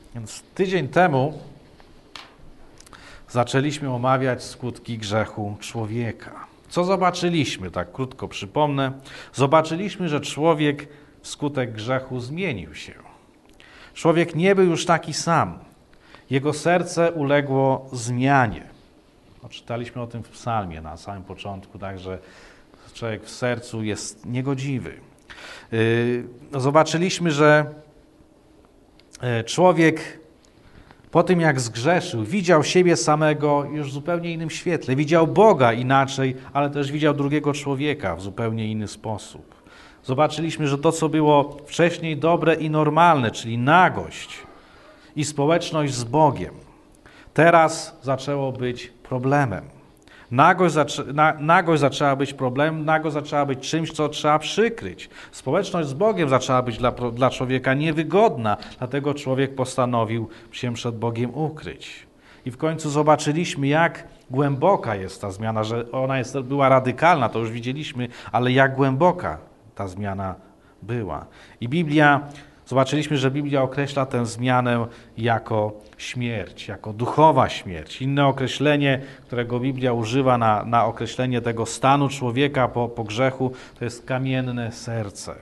Więc tydzień temu zaczęliśmy omawiać skutki grzechu człowieka. Co zobaczyliśmy? Tak krótko przypomnę. Zobaczyliśmy, że człowiek wskutek grzechu zmienił się. Człowiek nie był już taki sam. Jego serce uległo zmianie. Czytaliśmy o tym w psalmie na samym początku, także człowiek w sercu jest niegodziwy. Zobaczyliśmy, że człowiek po tym jak zgrzeszył, widział siebie samego już w zupełnie innym świetle. Widział Boga inaczej, ale też widział drugiego człowieka w zupełnie inny sposób. Zobaczyliśmy, że to, co było wcześniej dobre i normalne, czyli nagość i społeczność z Bogiem, teraz zaczęło być problemem. Nagość zaczęła być problemem, nagość zaczęła być czymś, co trzeba przykryć. Społeczność z Bogiem zaczęła być dla człowieka niewygodna, dlatego człowiek postanowił się przed Bogiem ukryć. I w końcu zobaczyliśmy, jak głęboka jest ta zmiana, że ona była radykalna, to już widzieliśmy, ale jak głęboka ta zmiana była. I zobaczyliśmy, że Biblia określa tę zmianę jako śmierć, jako duchowa śmierć. Inne określenie, którego Biblia używa na określenie tego stanu człowieka po grzechu, to jest kamienne serce,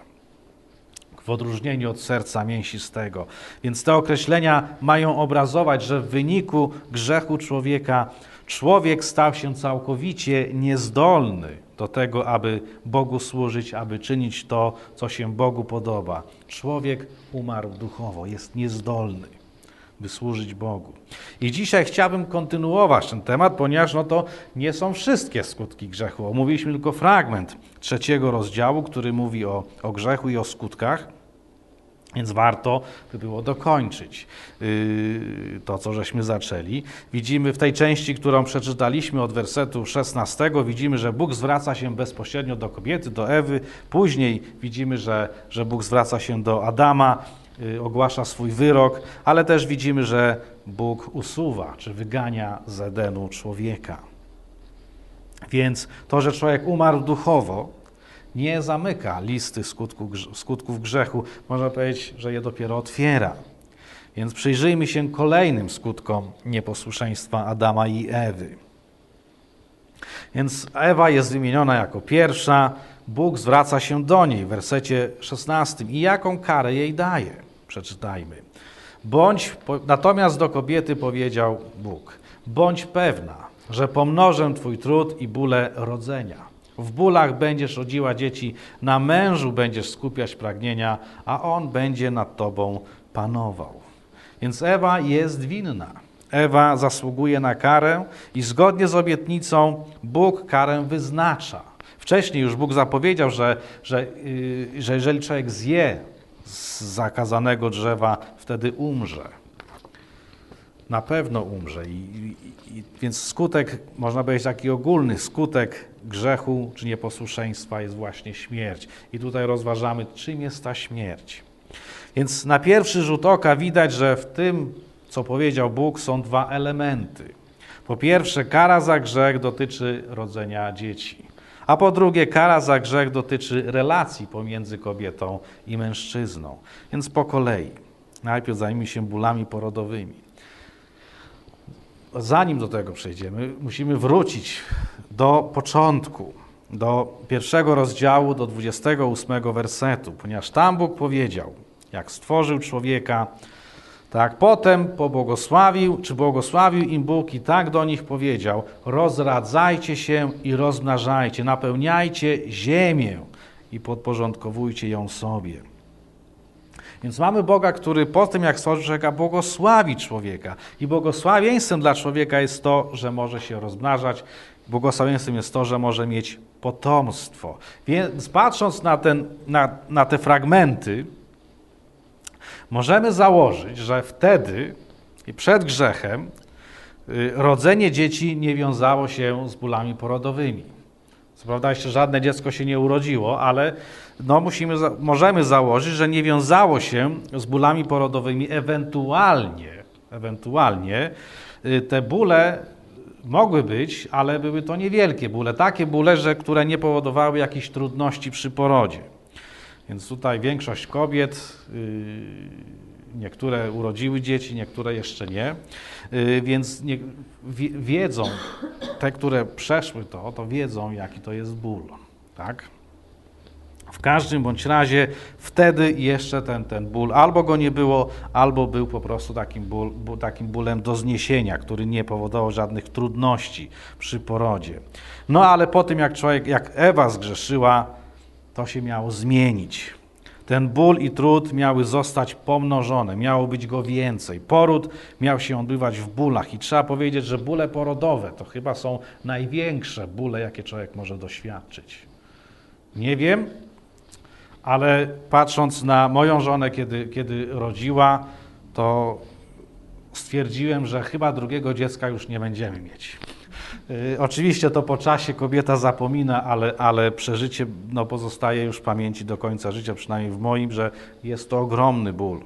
w odróżnieniu od serca mięsistego. Więc te określenia mają obrazować, że w wyniku grzechu człowieka człowiek stał się całkowicie niezdolny do tego, aby Bogu służyć, aby czynić to, co się Bogu podoba. Człowiek umarł duchowo, jest niezdolny, by służyć Bogu. I dzisiaj chciałbym kontynuować ten temat, ponieważ to nie są wszystkie skutki grzechu. Omówiliśmy tylko fragment 3 rozdziału, który mówi o grzechu i o skutkach. Więc warto by było dokończyć to, co żeśmy zaczęli. Widzimy w tej części, którą przeczytaliśmy od wersetu 16, widzimy, że Bóg zwraca się bezpośrednio do kobiety, do Ewy. Później widzimy, że Bóg zwraca się do Adama, ogłasza swój wyrok, ale też widzimy, że Bóg usuwa, czy wygania z Edenu człowieka. Więc to, że człowiek umarł duchowo, nie zamyka listy skutków grzechu. Można powiedzieć, że je dopiero otwiera. Więc przyjrzyjmy się kolejnym skutkom nieposłuszeństwa Adama i Ewy. Więc Ewa jest wymieniona jako pierwsza. Bóg zwraca się do niej w wersecie 16. I jaką karę jej daje? Przeczytajmy. Natomiast do kobiety powiedział Bóg: bądź pewna, że pomnożę twój trud i bóle rodzenia. W bólach będziesz rodziła dzieci, na mężu będziesz skupiać pragnienia, a on będzie nad tobą panował. Więc Ewa jest winna. Ewa zasługuje na karę i zgodnie z obietnicą Bóg karę wyznacza. Wcześniej już Bóg zapowiedział, że jeżeli człowiek zje z zakazanego drzewa, wtedy umrze. Na pewno umrze. Więc skutek, można powiedzieć taki ogólny skutek grzechu czy nieposłuszeństwa jest właśnie śmierć. I tutaj rozważamy, czym jest ta śmierć. Więc na pierwszy rzut oka widać, że w tym, co powiedział Bóg, są dwa elementy. Po pierwsze, kara za grzech dotyczy rodzenia dzieci. A po drugie, kara za grzech dotyczy relacji pomiędzy kobietą i mężczyzną. Więc po kolei. Najpierw zajmijmy się bólami porodowymi. Zanim do tego przejdziemy, musimy wrócić do początku, do 1 rozdziału, do 28 wersetu, ponieważ tam Bóg powiedział, jak stworzył człowieka, tak potem błogosławił im Bóg i tak do nich powiedział: rozradzajcie się i rozmnażajcie, napełniajcie ziemię i podporządkowujcie ją sobie. Więc mamy Boga, który po tym, jak stworzył człowieka, błogosławi człowieka. I błogosławieństwem dla człowieka jest to, że może się rozmnażać. Błogosławieństwem jest to, że może mieć potomstwo. Więc patrząc na te fragmenty, możemy założyć, że wtedy, przed grzechem, rodzenie dzieci nie wiązało się z bólami porodowymi. Co prawda jeszcze żadne dziecko się nie urodziło, ale możemy założyć, że nie wiązało się z bólami porodowymi. Ewentualnie te bóle mogły być, ale były to niewielkie bóle. Takie bóle, które nie powodowały jakichś trudności przy porodzie. Więc tutaj większość kobiet niektóre urodziły dzieci, niektóre jeszcze nie, więc wiedzą, te, które przeszły to wiedzą, jaki to jest ból, tak? W każdym bądź razie wtedy jeszcze ten ból albo go nie było, albo był po prostu takim bólem do zniesienia, który nie powodował żadnych trudności przy porodzie. No ale po tym, jak Ewa zgrzeszyła, to się miało zmienić. Ten ból i trud miały zostać pomnożone, miało być go więcej. Poród miał się odbywać w bólach i trzeba powiedzieć, że bóle porodowe to chyba są największe bóle, jakie człowiek może doświadczyć. Nie wiem, ale patrząc na moją żonę, kiedy rodziła, to stwierdziłem, że chyba drugiego dziecka już nie będziemy mieć. Oczywiście to po czasie kobieta zapomina, ale przeżycie pozostaje już w pamięci do końca życia, przynajmniej w moim, że jest to ogromny ból.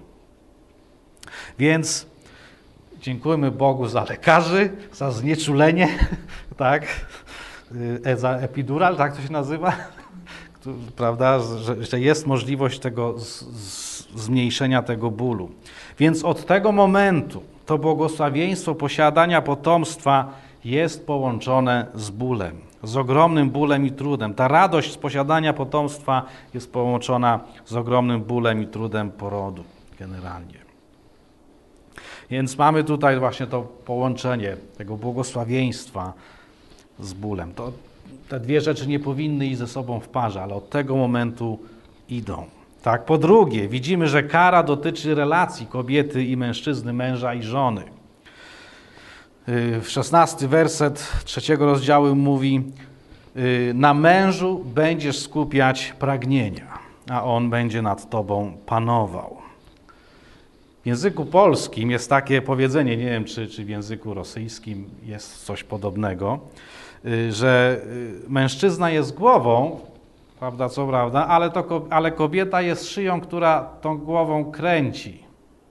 Więc dziękujemy Bogu za lekarzy, za znieczulenie, tak? Za epidural, tak to się nazywa? Prawda, że jest możliwość tego zmniejszenia tego bólu. Więc od tego momentu to błogosławieństwo posiadania potomstwa jest połączone z bólem, z ogromnym bólem i trudem. Ta radość z posiadania potomstwa jest połączona z ogromnym bólem i trudem porodu generalnie. Więc mamy tutaj właśnie to połączenie tego błogosławieństwa z bólem. Te dwie rzeczy nie powinny iść ze sobą w parze, ale od tego momentu idą. Tak. Po drugie, widzimy, że kara dotyczy relacji kobiety i mężczyzny, męża i żony. 16 werset 3 rozdziału mówi: na mężu będziesz skupiać pragnienia, a on będzie nad tobą panował. W języku polskim jest takie powiedzenie, nie wiem czy w języku rosyjskim jest coś podobnego, że mężczyzna jest głową, prawda, co prawda, ale kobieta jest szyją, która tą głową kręci.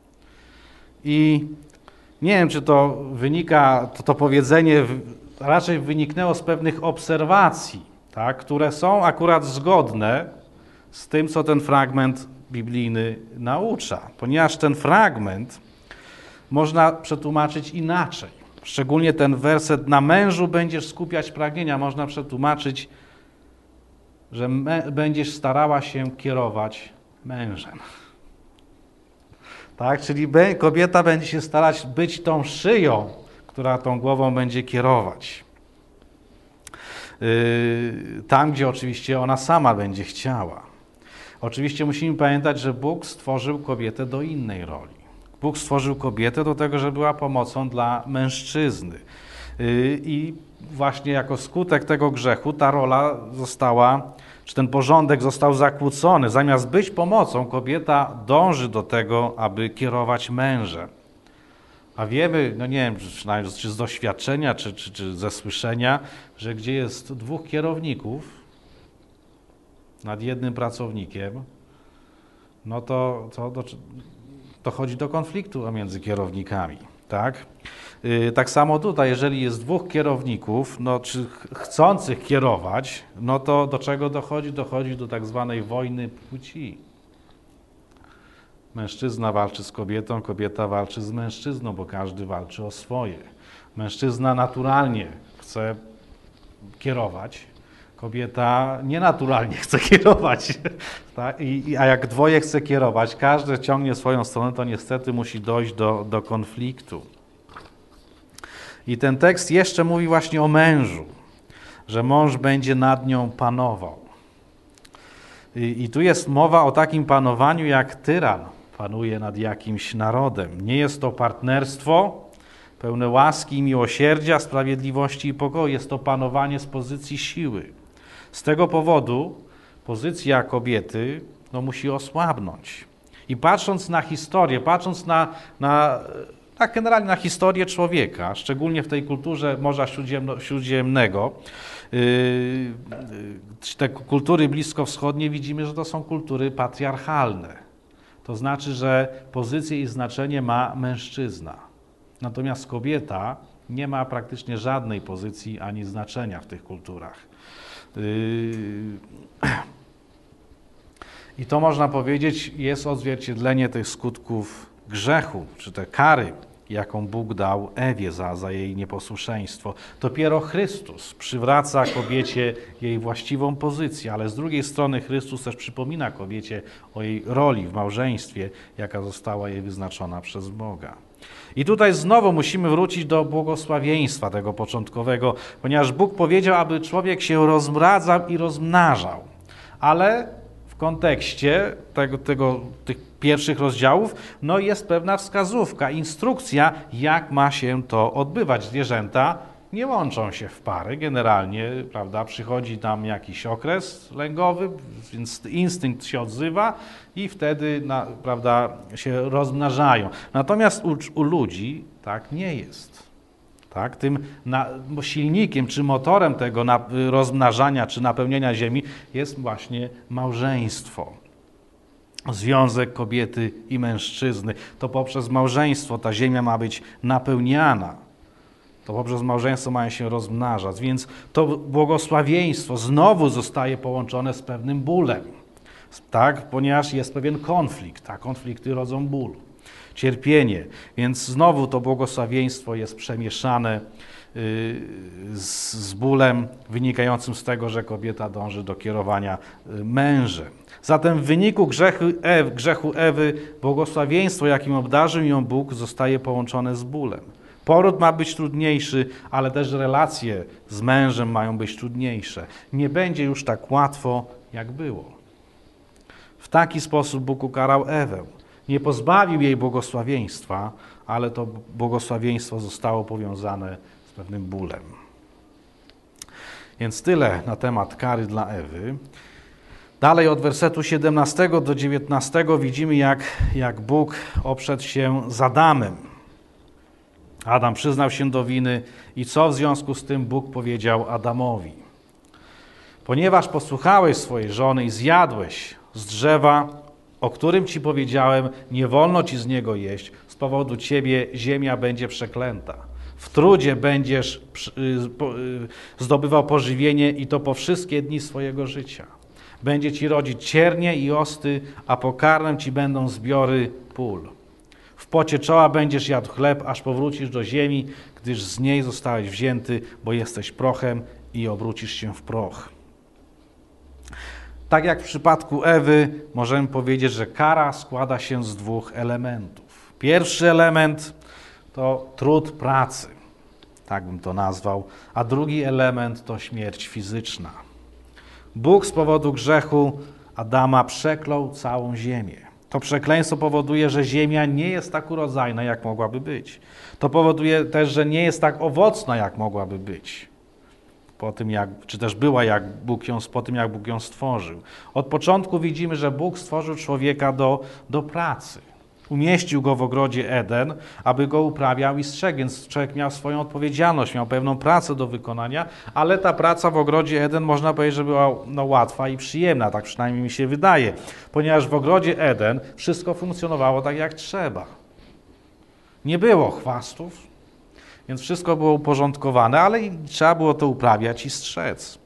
I nie wiem, czy to wynika, to powiedzenie raczej wyniknęło z pewnych obserwacji, tak, które są akurat zgodne z tym, co ten fragment biblijny naucza, ponieważ ten fragment można przetłumaczyć inaczej. Szczególnie ten werset: na mężu będziesz skupiać pragnienia, można przetłumaczyć, że będziesz starała się kierować mężem. Tak? Czyli kobieta będzie się starać być tą szyją, która tą głową będzie kierować. Tam, gdzie oczywiście ona sama będzie chciała. Oczywiście musimy pamiętać, że Bóg stworzył kobietę do innej roli. Bóg stworzył kobietę do tego, żeby była pomocą dla mężczyzny. I właśnie jako skutek tego grzechu ta rola została, czy ten porządek został zakłócony. Zamiast być pomocą, kobieta dąży do tego, aby kierować mężem. A wiemy, no nie wiem, czy z doświadczenia, czy ze słyszenia, że gdzie jest dwóch kierowników nad jednym pracownikiem, no to dochodzi do konfliktu między kierownikami, tak? Tak samo tutaj, jeżeli jest dwóch kierowników, czy chcących kierować, no to do czego dochodzi? Dochodzi do tak zwanej wojny płci. Mężczyzna walczy z kobietą, kobieta walczy z mężczyzną, bo każdy walczy o swoje. Mężczyzna naturalnie chce kierować, kobieta nienaturalnie chce kierować. Tak? A jak dwoje chce kierować, każdy ciągnie swoją stronę, to niestety musi dojść do konfliktu. I ten tekst jeszcze mówi właśnie o mężu, że mąż będzie nad nią panował. I tu jest mowa o takim panowaniu, jak tyran panuje nad jakimś narodem. Nie jest to partnerstwo pełne łaski, miłosierdzia, sprawiedliwości i pokoju. Jest to panowanie z pozycji siły. Z tego powodu pozycja kobiety musi osłabnąć. I patrząc na historię, patrząc generalnie na historię człowieka, szczególnie w tej kulturze Morza Śródziemnego, te kultury bliskowschodnie, widzimy, że to są kultury patriarchalne. To znaczy, że pozycję i znaczenie ma mężczyzna. Natomiast kobieta nie ma praktycznie żadnej pozycji ani znaczenia w tych kulturach. I to, można powiedzieć, jest odzwierciedlenie tych skutków grzechu, czy te kary, jaką Bóg dał Ewie za jej nieposłuszeństwo. Dopiero Chrystus przywraca kobiecie jej właściwą pozycję, ale z drugiej strony Chrystus też przypomina kobiecie o jej roli w małżeństwie, jaka została jej wyznaczona przez Boga. I tutaj znowu musimy wrócić do błogosławieństwa tego początkowego, ponieważ Bóg powiedział, aby człowiek się rozmradzał i rozmnażał, ale w kontekście tych pierwszych rozdziałów jest pewna wskazówka, instrukcja, jak ma się to odbywać. Zwierzęta nie łączą się w pary generalnie, prawda? Przychodzi tam jakiś okres lęgowy, więc instynkt się odzywa i wtedy, prawda, się rozmnażają. Natomiast u ludzi tak nie jest. Tak? Tym silnikiem czy motorem tego rozmnażania czy napełnienia ziemi jest właśnie małżeństwo. Związek kobiety i mężczyzny. To poprzez małżeństwo ta ziemia ma być napełniana. To poprzez małżeństwo mają się rozmnażać. Więc to błogosławieństwo znowu zostaje połączone z pewnym bólem. Tak? Ponieważ jest pewien konflikt, a konflikty rodzą ból. Cierpienie. Więc znowu to błogosławieństwo jest przemieszane z bólem wynikającym z tego, że kobieta dąży do kierowania mężem. Zatem w wyniku grzechu Ewy błogosławieństwo, jakim obdarzył ją Bóg, zostaje połączone z bólem. Poród ma być trudniejszy, ale też relacje z mężem mają być trudniejsze. Nie będzie już tak łatwo, jak było. W taki sposób Bóg ukarał Ewę. Nie pozbawił jej błogosławieństwa, ale to błogosławieństwo zostało powiązane z pewnym bólem. Więc tyle na temat kary dla Ewy. Dalej od wersetu 17 do 19 widzimy, jak Bóg oprzedł się z Adamem. Adam przyznał się do winy i co w związku z tym Bóg powiedział Adamowi? Ponieważ posłuchałeś swojej żony i zjadłeś z drzewa, o którym ci powiedziałem, nie wolno ci z niego jeść, z powodu ciebie ziemia będzie przeklęta. W trudzie będziesz zdobywał pożywienie i to po wszystkie dni swojego życia. Będzie ci rodzić ciernie i osty, a pokarmem ci będą zbiory pól. W pocie czoła będziesz jadł chleb, aż powrócisz do ziemi, gdyż z niej zostałeś wzięty, bo jesteś prochem i obrócisz się w proch. Tak jak w przypadku Ewy, możemy powiedzieć, że kara składa się z dwóch elementów. Pierwszy element to trud pracy, tak bym to nazwał, a drugi element to śmierć fizyczna. Bóg z powodu grzechu Adama przeklął całą ziemię. To przekleństwo powoduje, że ziemia nie jest tak urodzajna, jak mogłaby być. To powoduje też, że nie jest tak owocna, jak mogłaby być. Po tym, czy też była po tym, jak Bóg ją stworzył. Od początku widzimy, że Bóg stworzył człowieka do pracy. Umieścił go w ogrodzie Eden, aby go uprawiał i strzegł, więc człowiek miał swoją odpowiedzialność, miał pewną pracę do wykonania, ale ta praca w ogrodzie Eden, można powiedzieć, że była łatwa i przyjemna, tak przynajmniej mi się wydaje, ponieważ w ogrodzie Eden wszystko funkcjonowało tak, jak trzeba. Nie było chwastów, więc wszystko było uporządkowane, ale trzeba było to uprawiać i strzec.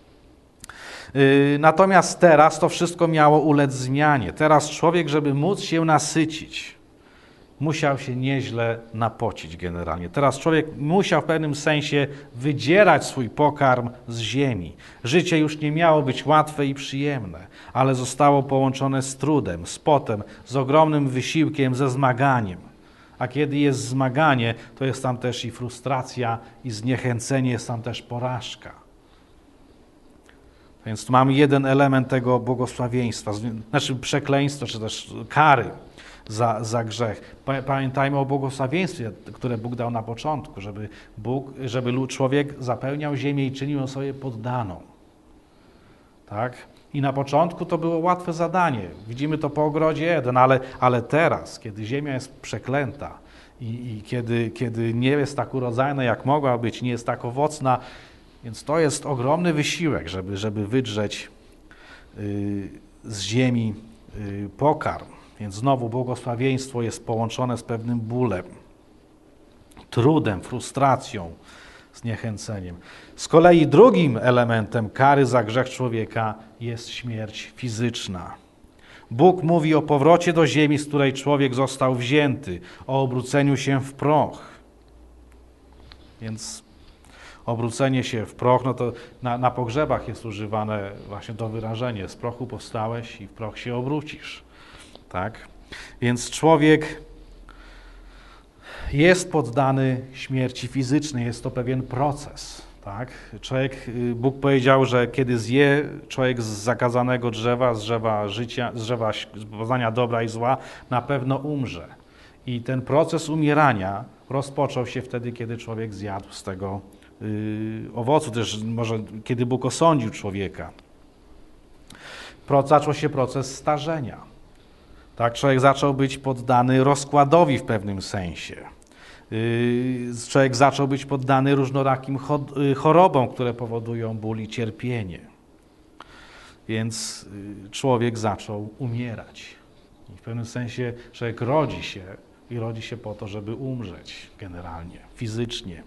Natomiast teraz to wszystko miało ulec zmianie. Teraz człowiek, żeby móc się nasycić, musiał się nieźle napocić generalnie. Teraz człowiek musiał w pewnym sensie wydzierać swój pokarm z ziemi. Życie już nie miało być łatwe i przyjemne, ale zostało połączone z trudem, z potem, z ogromnym wysiłkiem, ze zmaganiem. A kiedy jest zmaganie, to jest tam też i frustracja, i zniechęcenie, jest tam też porażka. Więc tu mamy jeden element tego błogosławieństwa, znaczy przekleństwa, czy też kary za grzech. Pamiętajmy o błogosławieństwie, które Bóg dał na początku, żeby człowiek zapełniał ziemię i czynił ją sobie poddaną. Tak? I na początku to było łatwe zadanie. Widzimy to po ogrodzie Eden, ale teraz, kiedy ziemia jest przeklęta i kiedy nie jest tak urodzajna, jak mogła być, nie jest tak owocna, więc to jest ogromny wysiłek, żeby wydrzeć z ziemi pokarm. Więc znowu błogosławieństwo jest połączone z pewnym bólem, trudem, frustracją, zniechęceniem. Z kolei drugim elementem kary za grzech człowieka jest śmierć fizyczna. Bóg mówi o powrocie do ziemi, z której człowiek został wzięty, o obróceniu się w proch. Więc obrócenie się w proch, no to na pogrzebach jest używane właśnie to wyrażenie: z prochu powstałeś i w proch się obrócisz. Tak? Więc człowiek jest poddany śmierci fizycznej, jest to pewien proces. Tak? Bóg powiedział, że kiedy zje człowiek z zakazanego drzewa, z drzewa życia, z drzewa poznania dobra i zła, na pewno umrze. I ten proces umierania rozpoczął się wtedy, kiedy człowiek zjadł z tego owocu, też może kiedy Bóg osądził człowieka. Zaczął się proces starzenia. Tak, człowiek zaczął być poddany rozkładowi w pewnym sensie. Człowiek zaczął być poddany różnorakim chorobom, które powodują ból i cierpienie. Więc człowiek zaczął umierać. I w pewnym sensie człowiek rodzi się po to, żeby umrzeć generalnie, fizycznie.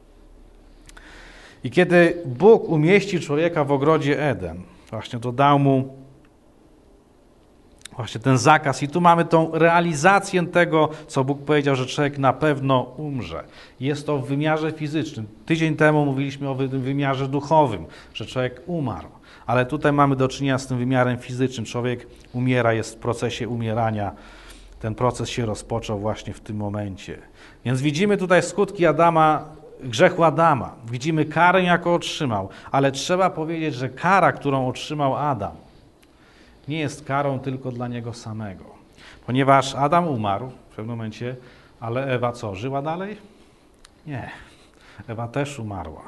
I kiedy Bóg umieścił człowieka w ogrodzie Eden, właśnie to dał mu właśnie ten zakaz. I tu mamy tą realizację tego, co Bóg powiedział, że człowiek na pewno umrze. Jest to w wymiarze fizycznym. Tydzień temu mówiliśmy o wymiarze duchowym, że człowiek umarł. Ale tutaj mamy do czynienia z tym wymiarem fizycznym. Człowiek umiera, jest w procesie umierania. Ten proces się rozpoczął właśnie w tym momencie. Więc widzimy tutaj skutki grzechu Adama. Widzimy karę, jaką otrzymał. Ale trzeba powiedzieć, że kara, którą otrzymał Adam, nie jest karą tylko dla niego samego. Ponieważ Adam umarł w pewnym momencie, ale Ewa co, żyła dalej? Nie. Ewa też umarła.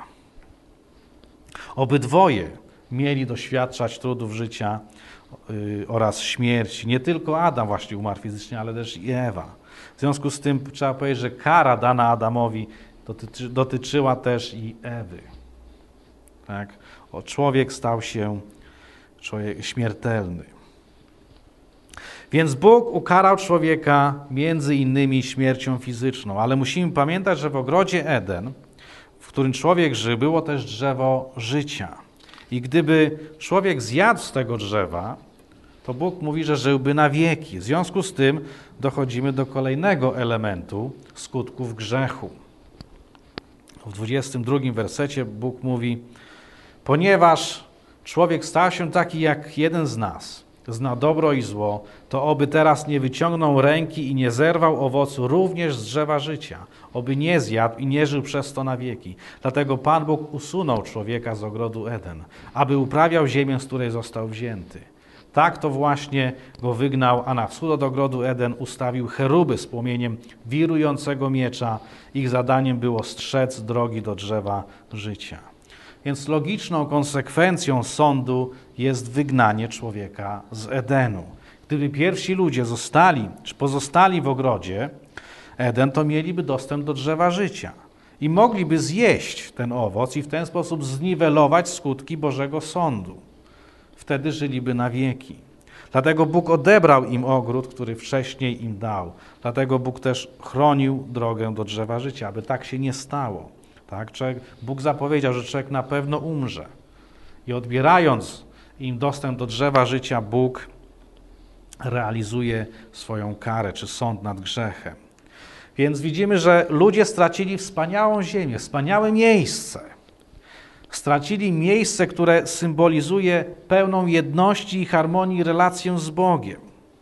Obydwoje mieli doświadczać trudów życia oraz śmierci. Nie tylko Adam właśnie umarł fizycznie, ale też i Ewa. W związku z tym trzeba powiedzieć, że kara dana Adamowi dotyczyła też i Ewy. Tak? Człowiek stał się śmiertelny. Więc Bóg ukarał człowieka między innymi śmiercią fizyczną, ale musimy pamiętać, że w ogrodzie Eden, w którym człowiek żył, było też drzewo życia. I gdyby człowiek zjadł z tego drzewa, to Bóg mówi, że żyłby na wieki. W związku z tym dochodzimy do kolejnego elementu skutków grzechu. W 22 wersecie Bóg mówi: ponieważ człowiek stał się taki jak jeden z nas, zna dobro i zło, to oby teraz nie wyciągnął ręki i nie zerwał owocu również z drzewa życia, oby nie zjadł i nie żył przez to na wieki. Dlatego Pan Bóg usunął człowieka z ogrodu Eden, aby uprawiał ziemię, z której został wzięty. Tak to właśnie go wygnał, a na wschód od ogrodu Eden ustawił cheruby z płomieniem wirującego miecza. Ich zadaniem było strzec drogi do drzewa życia. Więc logiczną konsekwencją sądu jest wygnanie człowieka z Edenu. Gdyby pierwsi ludzie pozostali w ogrodzie Eden, to mieliby dostęp do drzewa życia i mogliby zjeść ten owoc i w ten sposób zniwelować skutki Bożego sądu. Wtedy żyliby na wieki. Dlatego Bóg odebrał im ogród, który wcześniej im dał. Dlatego Bóg też chronił drogę do drzewa życia, aby tak się nie stało. Tak? Bóg zapowiedział, że człowiek na pewno umrze. I odbierając im dostęp do drzewa życia, Bóg realizuje swoją karę, czy sąd nad grzechem. Więc widzimy, że ludzie stracili wspaniałą ziemię, wspaniałe miejsce. Stracili miejsce, które symbolizuje pełną jedności i harmonii relację z Bogiem.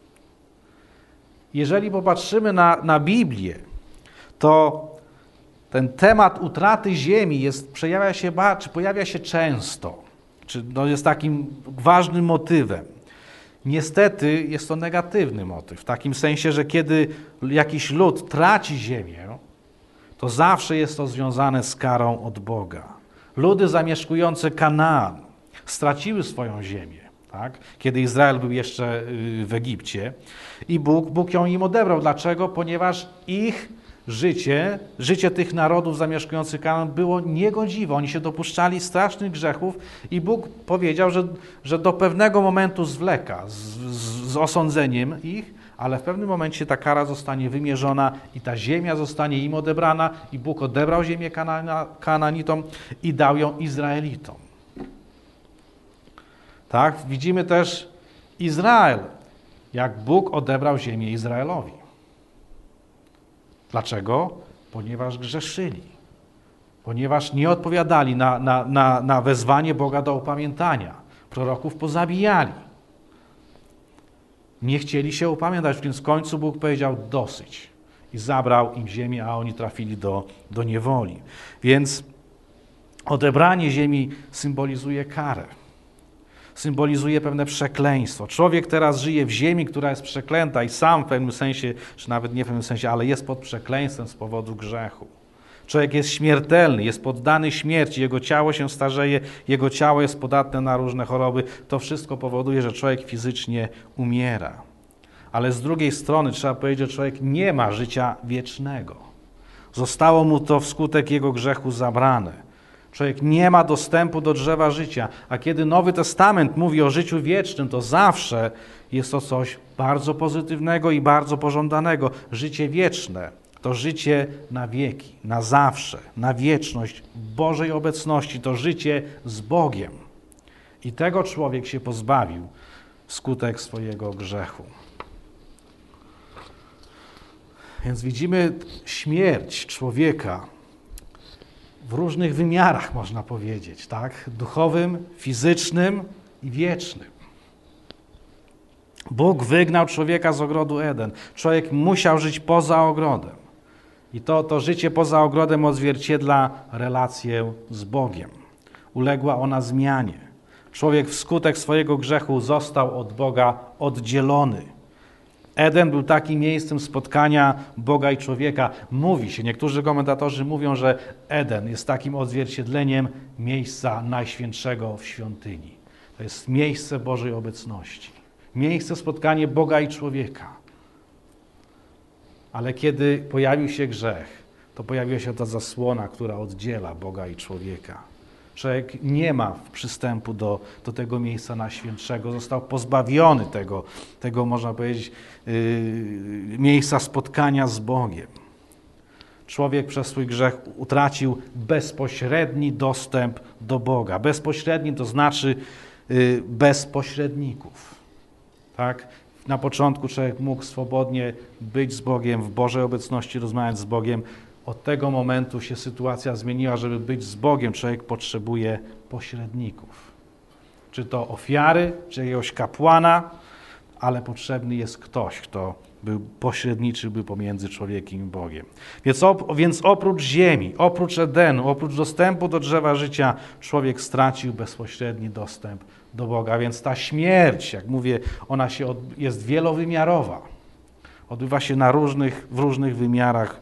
Jeżeli popatrzymy na Biblię, to ten temat utraty ziemi pojawia się często, jest takim ważnym motywem. Niestety jest to negatywny motyw, w takim sensie, że kiedy jakiś lud traci ziemię, to zawsze jest to związane z karą od Boga. Ludy zamieszkujące Kanaan straciły swoją ziemię, tak? Kiedy Izrael był jeszcze w Egipcie i Bóg ją im odebrał. Dlaczego? Ponieważ ich życie tych narodów zamieszkujących Kanaan było niegodziwe. Oni się dopuszczali strasznych grzechów i Bóg powiedział, że do pewnego momentu zwleka z osądzeniem ich, ale w pewnym momencie ta kara zostanie wymierzona i ta ziemia zostanie im odebrana i Bóg odebrał ziemię Kanaanitom i dał ją Izraelitom. Tak? Widzimy też Izrael. jak Bóg odebrał ziemię Izraelowi. Dlaczego? Ponieważ grzeszyli. Ponieważ nie odpowiadali na wezwanie Boga do upamiętania. Proroków pozabijali. Nie chcieli się upamiętać, więc w końcu Bóg powiedział dosyć. I zabrał im ziemię, a oni trafili do niewoli. Więc odebranie ziemi symbolizuje karę. Symbolizuje pewne przekleństwo. Człowiek teraz żyje w ziemi, która jest przeklęta i sam w pewnym sensie, czy nawet nie w pewnym sensie, ale jest pod przekleństwem z powodu grzechu. Człowiek jest śmiertelny, jest poddany śmierci, jego ciało się starzeje, jego ciało jest podatne na różne choroby. To wszystko powoduje, że człowiek fizycznie umiera. Ale z drugiej strony trzeba powiedzieć, że człowiek nie ma życia wiecznego. Zostało mu to wskutek jego grzechu zabrane. Człowiek nie ma dostępu do drzewa życia, a kiedy Nowy Testament mówi o życiu wiecznym, to zawsze jest to coś bardzo pozytywnego i bardzo pożądanego. Życie wieczne to życie na wieki, na zawsze, na wieczność w Bożej obecności, to życie z Bogiem. I tego człowiek się pozbawił wskutek swojego grzechu. Więc widzimy śmierć człowieka w różnych wymiarach, można powiedzieć, tak? Duchowym, fizycznym i wiecznym. Bóg wygnał człowieka z ogrodu Eden. Człowiek musiał żyć poza ogrodem. I to życie poza ogrodem odzwierciedla relację z Bogiem. Uległa ona zmianie. Człowiek wskutek swojego grzechu został od Boga oddzielony. Eden był takim miejscem spotkania Boga i człowieka. Mówi się, niektórzy komentatorzy mówią, że Eden jest takim odzwierciedleniem miejsca najświętszego w świątyni. To jest miejsce Bożej obecności. Miejsce spotkania Boga i człowieka. Ale kiedy pojawił się grzech, to pojawiła się ta zasłona, która oddziela Boga i człowieka. Człowiek nie ma przystępu do tego miejsca najświętszego. Został pozbawiony tego można powiedzieć, miejsca spotkania z Bogiem. Człowiek przez swój grzech utracił bezpośredni dostęp do Boga. Bezpośredni to znaczy bez pośredników. Tak? Na początku człowiek mógł swobodnie być z Bogiem, w Bożej obecności rozmawiać z Bogiem. Od tego momentu się sytuacja zmieniła, żeby być z Bogiem, człowiek potrzebuje pośredników. Czy to ofiary, czy jakiegoś kapłana, ale potrzebny jest ktoś, kto pośredniczyłby pomiędzy człowiekiem i Bogiem. Więc oprócz ziemi, oprócz Edenu, oprócz dostępu do drzewa życia, człowiek stracił bezpośredni dostęp do Boga. Więc ta śmierć, jak mówię, ona jest wielowymiarowa. Odbywa się w różnych wymiarach.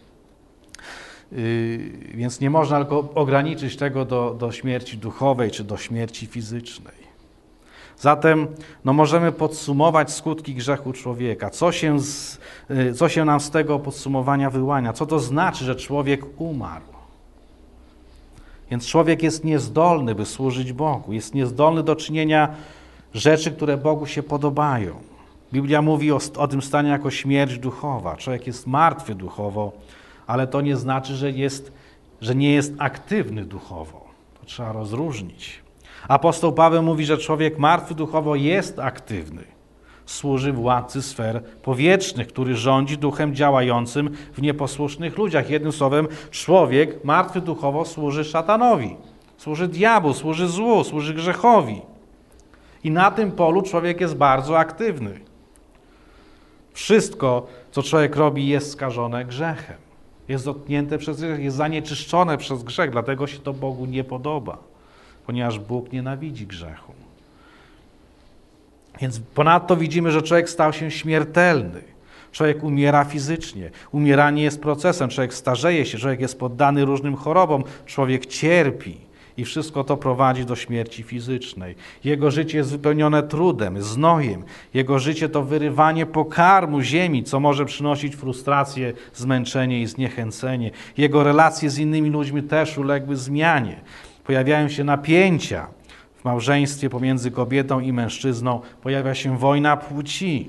Więc nie można tylko ograniczyć tego do śmierci duchowej czy do śmierci fizycznej. Zatem możemy podsumować skutki grzechu człowieka. Co się nam z tego podsumowania wyłania? Co to znaczy, że człowiek umarł? Więc człowiek jest niezdolny, by służyć Bogu. Jest niezdolny do czynienia rzeczy, które Bogu się podobają. Biblia mówi o tym stanie jako śmierć duchowa. Człowiek jest martwy duchowo, ale to nie znaczy, że nie jest aktywny duchowo. To trzeba rozróżnić. Apostoł Paweł mówi, że człowiek martwy duchowo jest aktywny. Służy władcy sfer powietrznych, który rządzi duchem działającym w nieposłusznych ludziach. Jednym słowem, człowiek martwy duchowo służy szatanowi, służy diabłu, służy złu, służy grzechowi. I na tym polu człowiek jest bardzo aktywny. Wszystko, co człowiek robi, jest skażone grzechem. Jest dotknięte przez grzech, jest zanieczyszczone przez grzech, dlatego się to Bogu nie podoba, ponieważ Bóg nienawidzi grzechu. Więc ponadto widzimy, że człowiek stał się śmiertelny. Człowiek umiera fizycznie. Umieranie jest procesem. Człowiek starzeje się, człowiek jest poddany różnym chorobom, człowiek cierpi. I wszystko to prowadzi do śmierci fizycznej. Jego życie jest wypełnione trudem, znojem. Jego życie to wyrywanie pokarmu ziemi, co może przynosić frustrację, zmęczenie i zniechęcenie. Jego relacje z innymi ludźmi też uległy zmianie. Pojawiają się napięcia w małżeństwie pomiędzy kobietą i mężczyzną. Pojawia się wojna płci.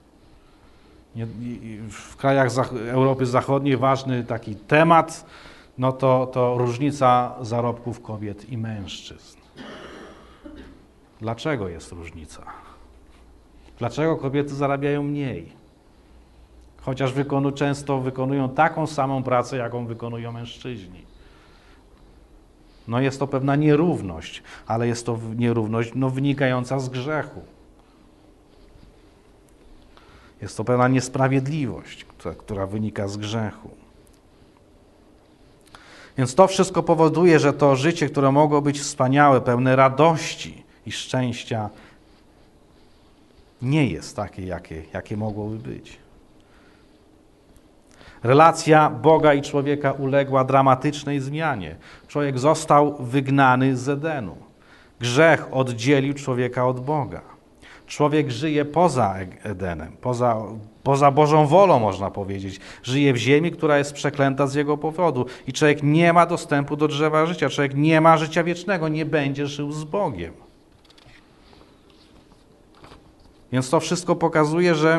W krajach Europy Zachodniej ważny taki temat, to różnica zarobków kobiet i mężczyzn. Dlaczego jest różnica? Dlaczego kobiety zarabiają mniej? Chociaż często wykonują taką samą pracę, jaką wykonują mężczyźni. No jest to pewna nierówność, ale jest to nierówność wynikająca z grzechu. Jest to pewna niesprawiedliwość, która wynika z grzechu. Więc to wszystko powoduje, że to życie, które mogło być wspaniałe, pełne radości i szczęścia, nie jest takie, jakie mogłoby być. Relacja Boga i człowieka uległa dramatycznej zmianie. Człowiek został wygnany z Edenu. Grzech oddzielił człowieka od Boga. Człowiek żyje poza Edenem, poza Bożą wolą, można powiedzieć. Żyje w ziemi, która jest przeklęta z jego powodu. I człowiek nie ma dostępu do drzewa życia. Człowiek nie ma życia wiecznego, nie będzie żył z Bogiem. Więc to wszystko pokazuje, że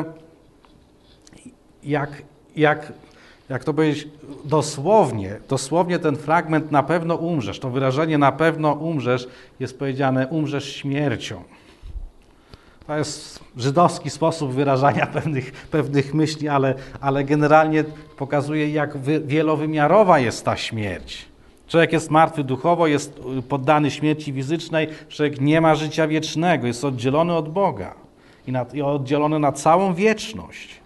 jak to powiedzieć, dosłownie ten fragment "na pewno umrzesz", to wyrażenie "na pewno umrzesz" jest powiedziane "umrzesz śmiercią". To jest żydowski sposób wyrażania pewnych myśli, ale generalnie pokazuje, jak wielowymiarowa jest ta śmierć. Człowiek jest martwy duchowo, jest poddany śmierci fizycznej, człowiek nie ma życia wiecznego, jest oddzielony od Boga i oddzielony na całą wieczność.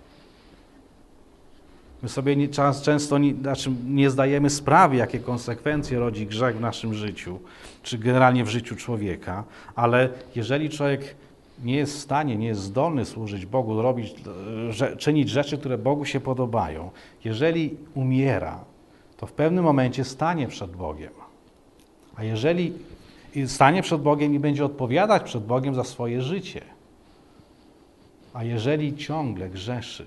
My sobie często nie zdajemy sprawy, jakie konsekwencje rodzi grzech w naszym życiu, czy generalnie w życiu człowieka, ale jeżeli człowiek nie jest w stanie, nie jest zdolny służyć Bogu, czynić rzeczy, które Bogu się podobają, jeżeli umiera, to w pewnym momencie stanie przed Bogiem. A jeżeli stanie przed Bogiem i będzie odpowiadać przed Bogiem za swoje życie, a jeżeli ciągle grzeszy,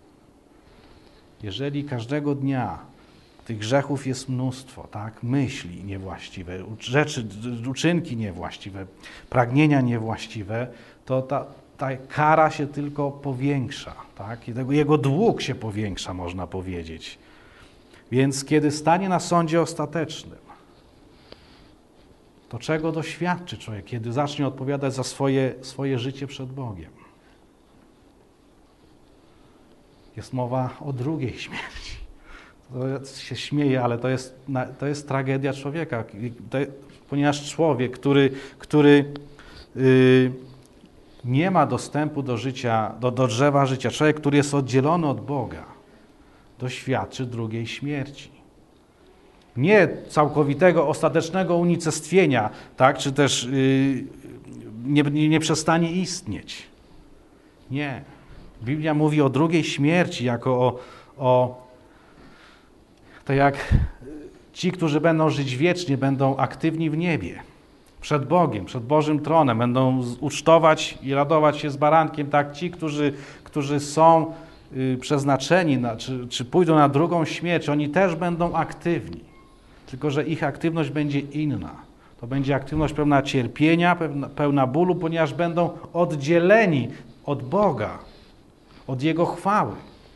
jeżeli każdego dnia tych grzechów jest mnóstwo, tak? Myśli niewłaściwe, uczynki niewłaściwe, pragnienia niewłaściwe, to ta kara się tylko powiększa, tak? I jego dług się powiększa, można powiedzieć. Więc kiedy stanie na sądzie ostatecznym, to czego doświadczy człowiek, kiedy zacznie odpowiadać za swoje życie przed Bogiem? Jest mowa o drugiej śmierci. To się śmieje, ale to jest tragedia człowieka, ponieważ człowiek, który nie ma dostępu do życia, do drzewa życia, człowiek, który jest oddzielony od Boga, doświadczy drugiej śmierci. Nie całkowitego, ostatecznego unicestwienia, tak? Czy też nie przestanie istnieć. Nie. Biblia mówi o drugiej śmierci jako to jak ci, którzy będą żyć wiecznie, będą aktywni w niebie, przed Bogiem, przed Bożym tronem, będą ucztować i radować się z barankiem, tak ci, którzy są przeznaczeni, czy pójdą na drugą śmierć, oni też będą aktywni, tylko że ich aktywność będzie inna. To będzie aktywność pełna cierpienia, pełna bólu, ponieważ będą oddzieleni od Boga, od Jego chwały.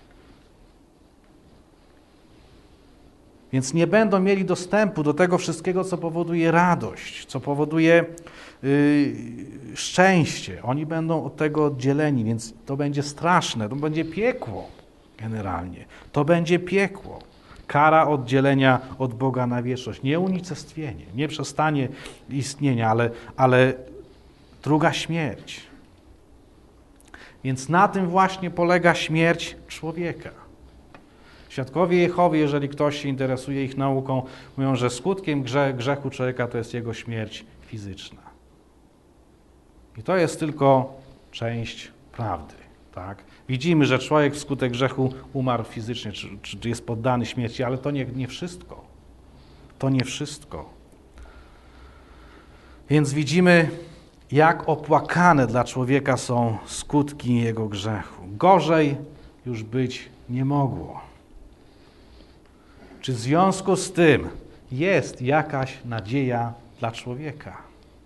Więc nie będą mieli dostępu do tego wszystkiego, co powoduje radość, co powoduje szczęście. Oni będą od tego oddzieleni, więc to będzie straszne, to będzie piekło generalnie. To będzie piekło. Kara oddzielenia od Boga na wieczność. Nie unicestwienie, nie przestanie istnienia, ale druga śmierć. Więc na tym właśnie polega śmierć człowieka. Świadkowie Jehowy, jeżeli ktoś się interesuje ich nauką, mówią, że skutkiem grzechu człowieka to jest jego śmierć fizyczna. I to jest tylko część prawdy. Tak? Widzimy, że człowiek wskutek grzechu umarł fizycznie, czy jest poddany śmierci, ale to nie wszystko. To nie wszystko. Więc widzimy, jak opłakane dla człowieka są skutki jego grzechu. Gorzej już być nie mogło. Czy w związku z tym jest jakaś nadzieja dla człowieka?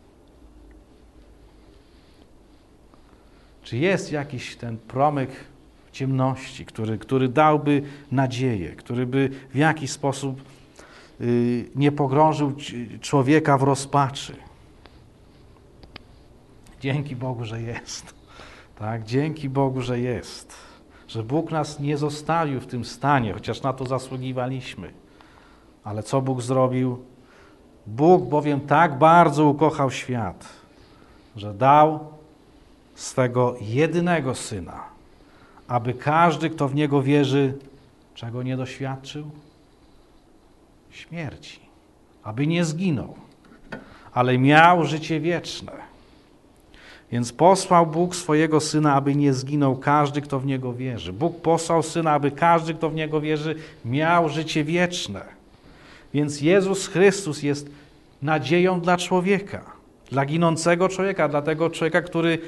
Czy jest jakiś ten promyk ciemności, który dałby nadzieję, który by w jakiś sposób nie pogrążył człowieka w rozpaczy? Dzięki Bogu, że jest. Tak? Dzięki Bogu, że jest. Że Bóg nas nie zostawił w tym stanie, chociaż na to zasługiwaliśmy. Ale co Bóg zrobił? Bóg bowiem tak bardzo ukochał świat, że dał swego jedynego Syna, aby każdy, kto w Niego wierzy, czego nie doświadczył? Śmierci. Aby nie zginął, ale miał życie wieczne. Więc posłał Bóg swojego Syna, aby nie zginął każdy, kto w Niego wierzy. Bóg posłał Syna, aby każdy, kto w Niego wierzy, miał życie wieczne. Więc Jezus Chrystus jest nadzieją dla człowieka, dla ginącego człowieka, dla tego człowieka, który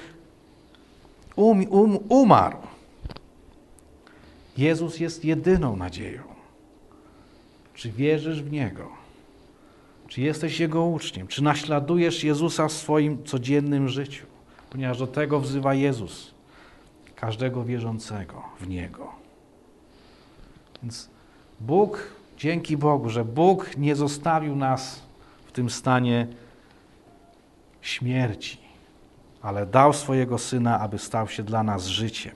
umarł. Jezus jest jedyną nadzieją. Czy wierzysz w Niego? Czy jesteś Jego uczniem? Czy naśladujesz Jezusa w swoim codziennym życiu? Ponieważ do tego wzywa Jezus każdego wierzącego w Niego. Więc dzięki Bogu, że Bóg nie zostawił nas w tym stanie śmierci, ale dał swojego Syna, aby stał się dla nas życiem.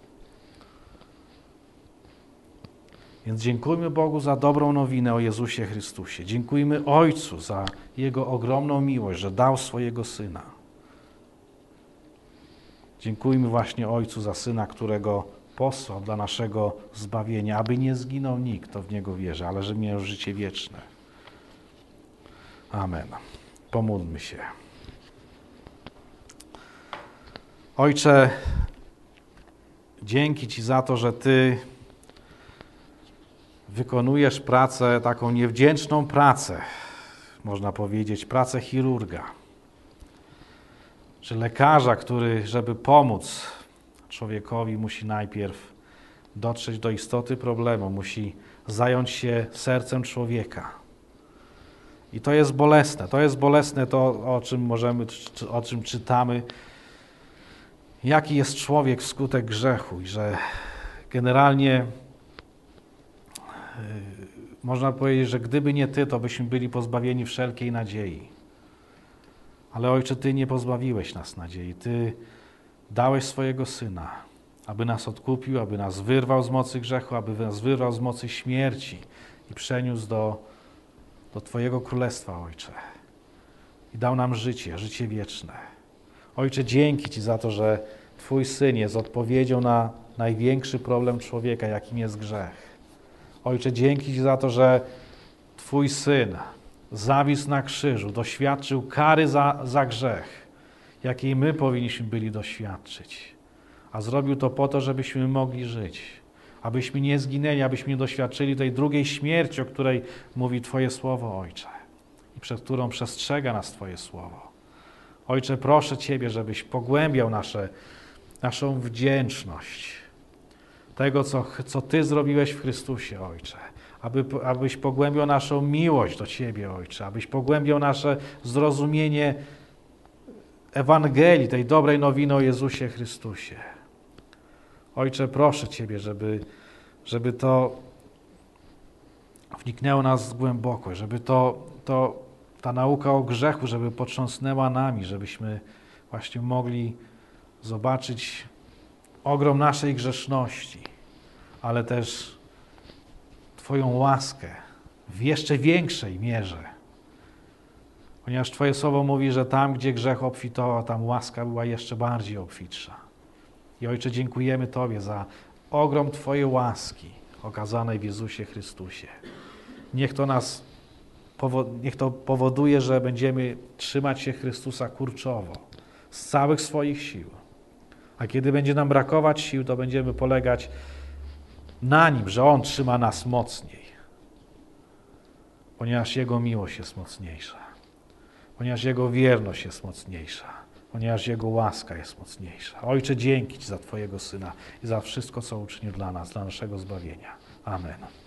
Więc dziękujmy Bogu za dobrą nowinę o Jezusie Chrystusie. Dziękujmy Ojcu za Jego ogromną miłość, że dał swojego Syna. Dziękujmy właśnie Ojcu za Syna, którego posłał dla naszego zbawienia, aby nie zginął nikt, kto w Niego wierzy, ale żeby miał życie wieczne. Amen. Pomódlmy się. Ojcze, dzięki Ci za to, że Ty wykonujesz pracę, taką niewdzięczną pracę, można powiedzieć, pracę chirurga, czy lekarza, który, żeby pomóc człowiekowi, musi najpierw dotrzeć do istoty problemu, musi zająć się sercem człowieka. I to jest bolesne to, o czym czytamy, jaki jest człowiek wskutek grzechu i że generalnie można powiedzieć, że gdyby nie Ty, to byśmy byli pozbawieni wszelkiej nadziei. Ale Ojcze, Ty nie pozbawiłeś nas nadziei. Ty dałeś swojego Syna, aby nas odkupił, aby nas wyrwał z mocy grzechu, aby nas wyrwał z mocy śmierci i przeniósł do Twojego Królestwa, Ojcze. I dał nam życie wieczne. Ojcze, dzięki Ci za to, że Twój Syn jest odpowiedzią na największy problem człowieka, jakim jest grzech. Ojcze, dzięki Ci za to, że Twój Syn zawisł na krzyżu, doświadczył kary za grzech, jakiej my powinniśmy byli doświadczyć. A zrobił to po to, żebyśmy mogli żyć, abyśmy nie zginęli, abyśmy nie doświadczyli tej drugiej śmierci, o której mówi Twoje słowo, Ojcze, i przed którą przestrzega nas Twoje słowo. Ojcze, proszę Ciebie, żebyś pogłębiał naszą wdzięczność tego, co Ty zrobiłeś w Chrystusie, Ojcze. Abyś pogłębiał naszą miłość do Ciebie, Ojcze. Abyś pogłębiał nasze zrozumienie Ewangelii, tej dobrej nowiny o Jezusie Chrystusie. Ojcze, proszę Ciebie, żeby to wniknęło nas głęboko, żeby ta nauka o grzechu, żeby potrząsnęła nami, żebyśmy właśnie mogli zobaczyć ogrom naszej grzeszności, ale też Twoją łaskę w jeszcze większej mierze. Ponieważ Twoje słowo mówi, że tam, gdzie grzech obfitował, tam łaska była jeszcze bardziej obfitsza. I Ojcze, dziękujemy Tobie za ogrom Twojej łaski okazanej w Jezusie Chrystusie. Niech to powoduje, że będziemy trzymać się Chrystusa kurczowo, z całych swoich sił. A kiedy będzie nam brakować sił, to będziemy polegać na Nim, że On trzyma nas mocniej. Ponieważ Jego miłość jest mocniejsza. Ponieważ Jego wierność jest mocniejsza. Ponieważ Jego łaska jest mocniejsza. Ojcze, dzięki Ci za Twojego Syna i za wszystko, co uczynił dla nas, dla naszego zbawienia. Amen.